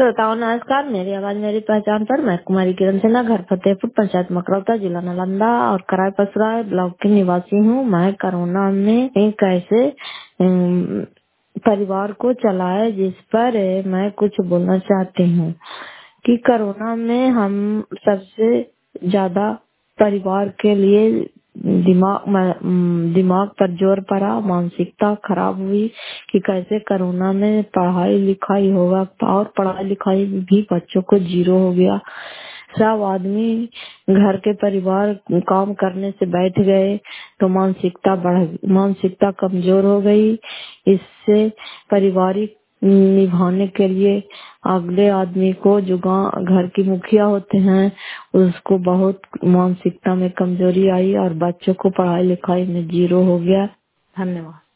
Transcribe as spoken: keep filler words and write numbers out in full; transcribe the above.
श्रोताओं नमस्कार। मेरी आवाज मेरी पहचान पर मैं कुमारी किरण सिन्हा, घर फतेहपुर, पंचायत मकरौता, जिला नालंदा और कराय पसराय ब्लॉक की निवासी हूँ। मैं कोरोना में कैसे अम, परिवार को चलाया, जिस पर मैं कुछ बोलना चाहती हूँ कि कोरोना में हम सबसे ज्यादा परिवार के लिए दिमाग में- दिमाग पर जोर पड़ा, मानसिकता खराब हुई कि कैसे कोरोना में पढ़ाई लिखाई होगा, और पढ़ाई लिखाई भी बच्चों को जीरो हो गया। सब आदमी घर के परिवार काम करने से बैठ गए तो मानसिकता बढ़ मानसिकता कमजोर हो गई। इससे पारिवारिक निभाने के लिए अगले आदमी को, जो गाँव घर की मुखिया होते हैं, उसको बहुत मानसिकता में कमजोरी आई और बच्चों को पढ़ाई लिखाई में जीरो हो गया। धन्यवाद।